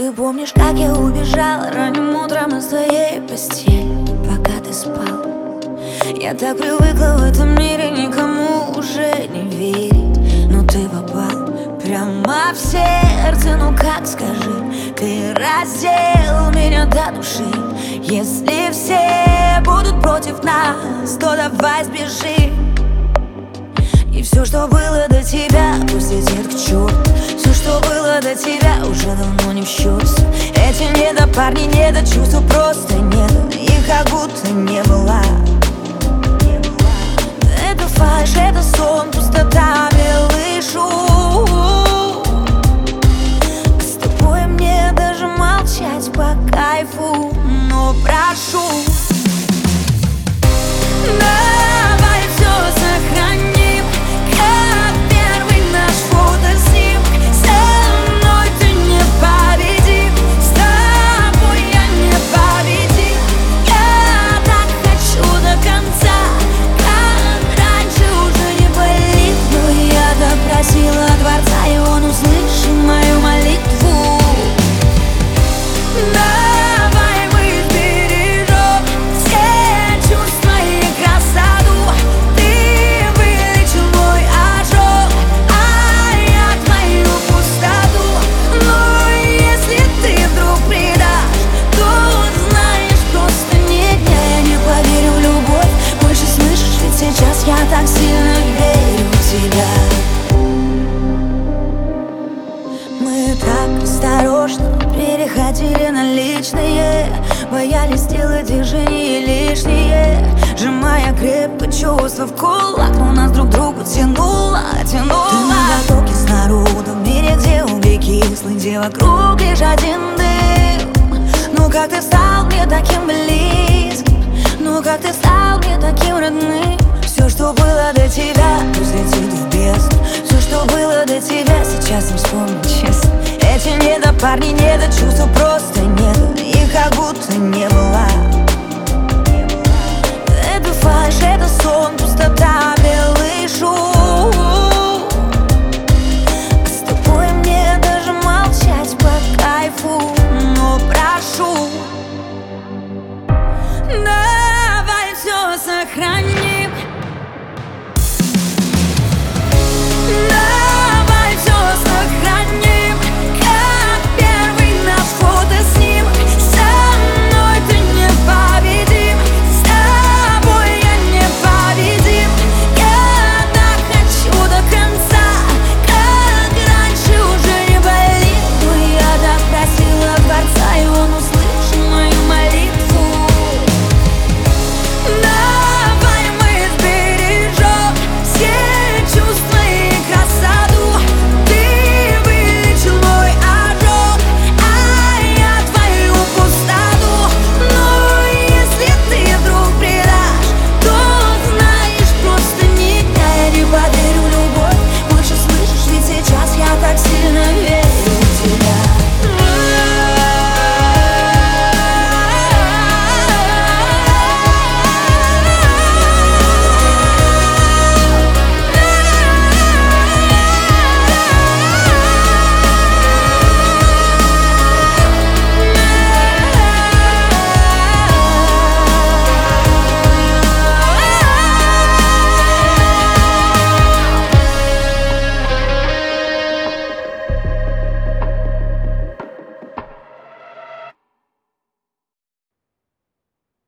Ты помнишь, как я убежала ранним утром из твоей постели, пока ты спал? Я так привыкла в этом мире никому уже не верить, но ты попал прямо в сердце. Ну как, скажи, ты раздел меня до души. Если все будут против нас, то давай сбежим. И все, что было до тебя, пусть летит к черту. Все, что было до тебя, уже давно не в счет. Эти недопарни, недочувства просто нет, их как будто не было. Это фальшь, это сон, пустота, белый шум. С тобой мне даже молчать по кайфу, но прошу, давай все сохраним, как первый наш фотоснимок. Со мной ты непобедим, с тобой я непобедим. Я так хочу до конца, как раньше уже не болит. Но я допросила Творца, и он услышал мою молитву. Давай мы сбережем все чувства и красоту. Ты вылечил мой ожог, а я твою пустоту. Но если ты вдруг предашь, то знаешь, просто нет, я не поверю в любовь больше, слышишь, ведь сейчас я так сильно верю в тебя. Мы так осторожно переходили на личные, боялись сделать движения лишние, сжимая крепко чувства в кулак, но нас друг к другу тянуло. Ты на потоке с народом, в мире, где угли кислый, где вокруг лишь один дым. Ну как ты стал мне таким близким, ну как ты стал мне таким родным. Все, что было до тебя, пусть летит в бездну. Все, что было до тебя, сейчас не вспомнить честно. Эти недопарни, недочувства просто нет, их как будто не было. Это фальшь, это сон, пустота.